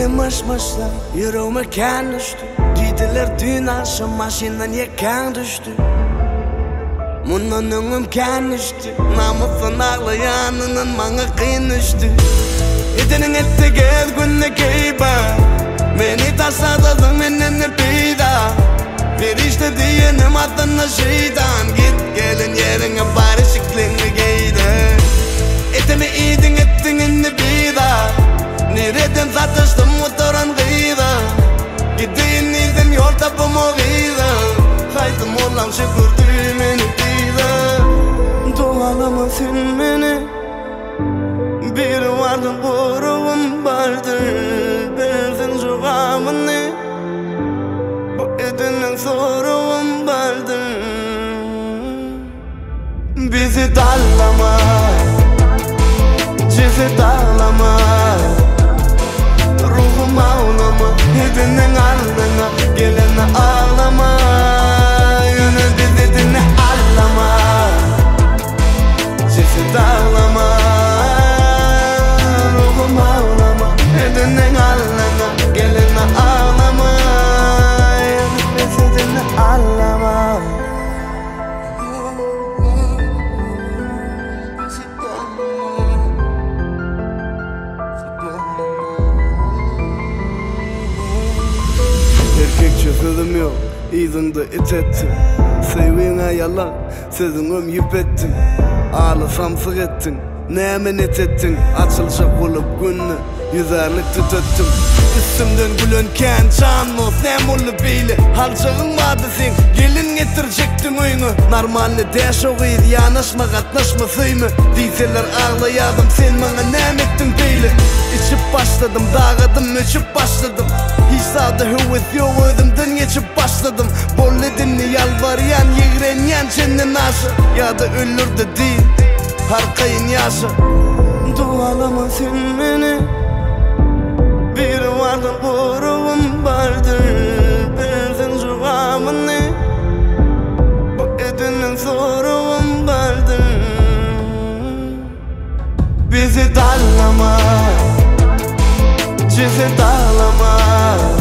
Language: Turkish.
maşmaşla yüreğime kan düştü. Dediler dün akşam maşinden yakan düştü. Bundan öngüm kan düştü. Namusun ağlayanının bana kıyın düştü. Etenin etti gel günne keyba. Beni tasladın menini pida. Bir işte diyenim adına şeytan. Git gelin yerine barışıklığını giydi. Etimi iydin ettin inni bida. Nereden satıştım motoran gıyda. Gidin izin yol tapım o gıyda. Haydım olan şükür düğmeni diyda. Doğalama sen beni. Bir vardı boruğum vardı. Benzin çoğamını. Bu edinin soruğum vardı. Bizi dallama. Ceset ağlama. Ruhum ağlama. Edinin ardına gelene ağlama. Yunus bizi dinle ağlama. Ceset ağlama. Ruhum ağlama. Edinin ardına gelene ağlama. Yunus bizi dinle ağlama. Erkekçe sözüm yok, izinde it ettim. Sevdiğine yalan, sözüm yip ettin. Ağlasam sık ettin, ne emanet ettin. Açılacak olup gününü, yüzerlik tütettim. Üstümden gülenken canmos, ne mullu bile. Halçağın vardı sen, gelin getirecektin oyunu. Normalde deş oğuydu, yanaşma katlaşma sıyma. Diyseler ağlayadım, sen bana ne ettin bile. İçip başladım, dağıdım, içip başladım. Hisada hüvvet yok ödümden geçip başladım. Bolledinni yalvaryan, yigrenyan çenden aşı. Ya da ölür de değil, harkayın yaşı. Dualama sen beni. Bir vardı boruğum vardı. Benzin çoğamını. Bu edinin soruğum vardı. Bizi dallama. Ceset ağlama.